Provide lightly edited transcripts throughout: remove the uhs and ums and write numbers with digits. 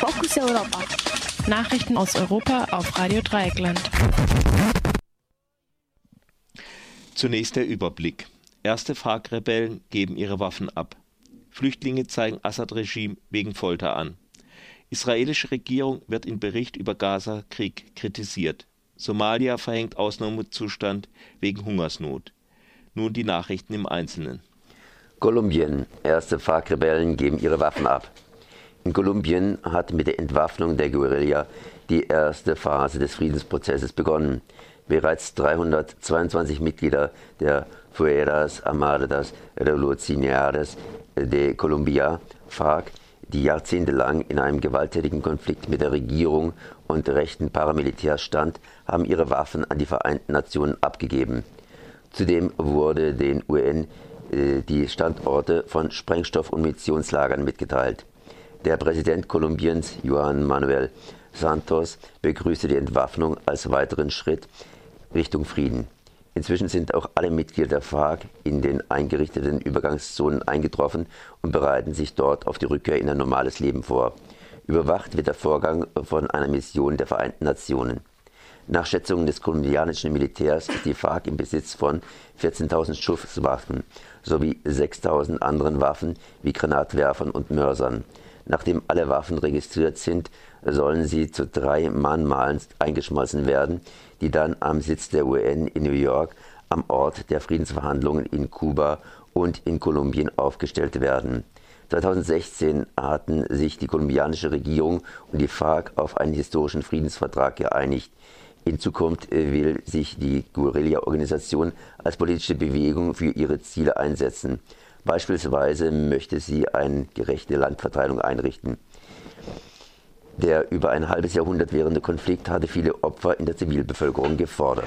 Fokus Europa. Nachrichten aus Europa auf Radio Dreieckland. Zunächst der Überblick. Erste FARC-Rebellen geben ihre Waffen ab. Flüchtlinge zeigen Assad-Regime wegen Folter an. Israelische Regierung wird in Bericht über Gaza-Krieg kritisiert. Somalia verhängt Ausnahmezustand wegen Hungersnot. Nun die Nachrichten im Einzelnen. Kolumbien. Erste FARC-Rebellen geben ihre Waffen ab. In Kolumbien hat mit der Entwaffnung der Guerilla die erste Phase des Friedensprozesses begonnen. Bereits 322 Mitglieder der Fuerzas Armadas Revolucionarias de Colombia, FARC, die jahrzehntelang in einem gewalttätigen Konflikt mit der Regierung und rechten Paramilitärs stand, haben ihre Waffen an die Vereinten Nationen abgegeben. Zudem wurde den UN die Standorte von Sprengstoff- und Munitionslagern mitgeteilt. Der Präsident Kolumbiens, Juan Manuel Santos, begrüßte die Entwaffnung als weiteren Schritt Richtung Frieden. Inzwischen sind auch alle Mitglieder der FARC in den eingerichteten Übergangszonen eingetroffen und bereiten sich dort auf die Rückkehr in ein normales Leben vor. Überwacht wird der Vorgang von einer Mission der Vereinten Nationen. Nach Schätzungen des kolumbianischen Militärs ist die FARC im Besitz von 14.000 Schusswaffen sowie 6.000 anderen Waffen wie Granatwerfern und Mörsern. Nachdem alle Waffen registriert sind, sollen sie zu 3 Mahnmalen eingeschmolzen werden, die dann am Sitz der UN in New York, am Ort der Friedensverhandlungen in Kuba und in Kolumbien aufgestellt werden. 2016 hatten sich die kolumbianische Regierung und die FARC auf einen historischen Friedensvertrag geeinigt. In Zukunft will sich die Guerilla-Organisation als politische Bewegung für ihre Ziele einsetzen. Beispielsweise möchte sie eine gerechte Landverteilung einrichten. Der über ein halbes Jahrhundert währende Konflikt hatte viele Opfer in der Zivilbevölkerung gefordert.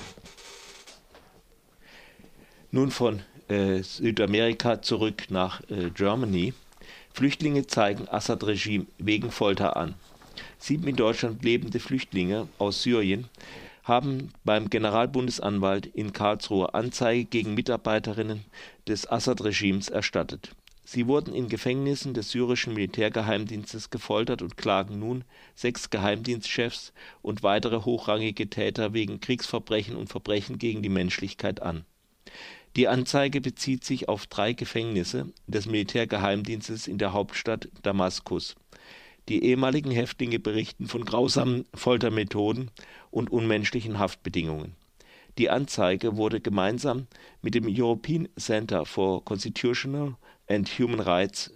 Nun von Südamerika zurück nach Germany. Flüchtlinge zeigen Assad-Regime wegen Folter an. 7 in Deutschland lebende Flüchtlinge aus Syrien haben beim Generalbundesanwalt in Karlsruhe Anzeige gegen Mitarbeiterinnen des Assad-Regimes erstattet. Sie wurden in Gefängnissen des syrischen Militärgeheimdienstes gefoltert und klagen nun 6 Geheimdienstchefs und weitere hochrangige Täter wegen Kriegsverbrechen und Verbrechen gegen die Menschlichkeit an. Die Anzeige bezieht sich auf 3 Gefängnisse des Militärgeheimdienstes in der Hauptstadt Damaskus. Die ehemaligen Häftlinge berichten von grausamen Foltermethoden und unmenschlichen Haftbedingungen. Die Anzeige wurde gemeinsam mit dem European Center for Constitutional and Human Rights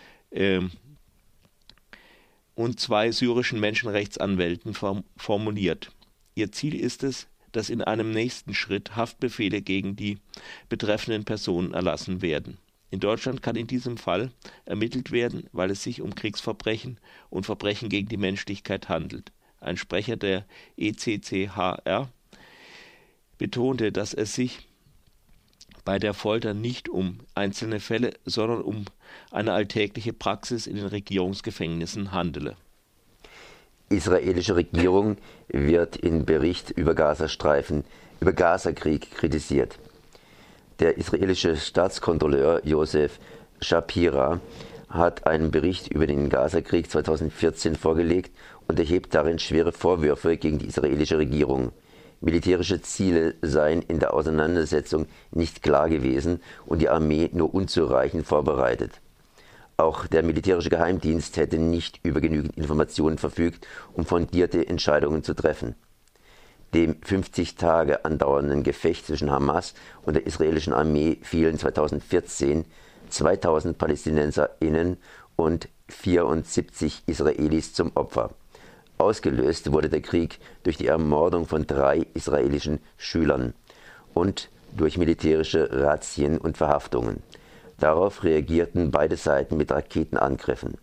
und 2 syrischen Menschenrechtsanwälten formuliert. Ihr Ziel ist es, dass in einem nächsten Schritt Haftbefehle gegen die betreffenden Personen erlassen werden. In Deutschland kann in diesem Fall ermittelt werden, weil es sich um Kriegsverbrechen und Verbrechen gegen die Menschlichkeit handelt. Ein Sprecher der ECCHR betonte, dass es sich bei der Folter nicht um einzelne Fälle, sondern um eine alltägliche Praxis in den Regierungsgefängnissen handele. Israelische Regierung wird in Bericht über Gazastreifen, über Gazakrieg kritisiert. Der israelische Staatskontrolleur Josef Shapira hat einen Bericht über den Gazakrieg 2014 vorgelegt und erhebt darin schwere Vorwürfe gegen die israelische Regierung. Militärische Ziele seien in der Auseinandersetzung nicht klar gewesen und die Armee nur unzureichend vorbereitet. Auch der militärische Geheimdienst hätte nicht über genügend Informationen verfügt, um fundierte Entscheidungen zu treffen. Dem 50 Tage andauernden Gefecht zwischen Hamas und der israelischen Armee fielen 2014 2000 PalästinenserInnen und 74 Israelis zum Opfer. Ausgelöst wurde der Krieg durch die Ermordung von 3 israelischen Schülern und durch militärische Razzien und Verhaftungen. Darauf reagierten beide Seiten mit Raketenangriffen.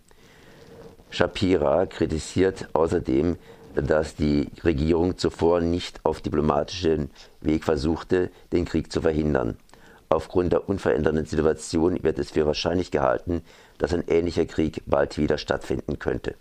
Shapira kritisiert außerdem, dass die Regierung zuvor nicht auf diplomatischem Weg versuchte, den Krieg zu verhindern. Aufgrund der unveränderten Situation wird es für wahrscheinlich gehalten, dass ein ähnlicher Krieg bald wieder stattfinden könnte.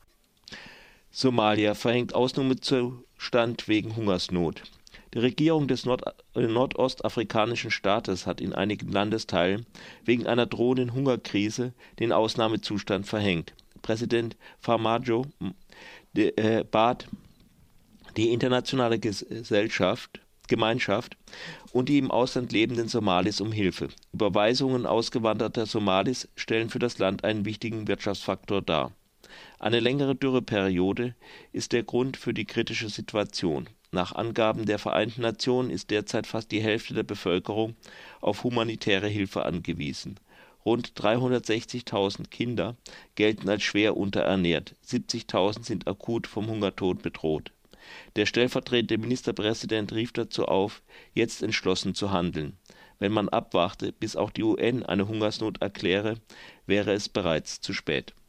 Somalia verhängt Ausnahmezustand wegen Hungersnot. Die Regierung des nordostafrikanischen Staates hat in einigen Landesteilen wegen einer drohenden Hungerkrise den Ausnahmezustand verhängt. Präsident Farmajo bat die internationale Gemeinschaft und die im Ausland lebenden Somalis um Hilfe. Überweisungen ausgewanderter Somalis stellen für das Land einen wichtigen Wirtschaftsfaktor dar. Eine längere Dürreperiode ist der Grund für die kritische Situation. Nach Angaben der Vereinten Nationen ist derzeit fast die Hälfte der Bevölkerung auf humanitäre Hilfe angewiesen. Rund 360.000 Kinder gelten als schwer unterernährt, 70.000 sind akut vom Hungertod bedroht. Der stellvertretende Ministerpräsident rief dazu auf, jetzt entschlossen zu handeln. Wenn man abwarte, bis auch die UN eine Hungersnot erkläre, wäre es bereits zu spät.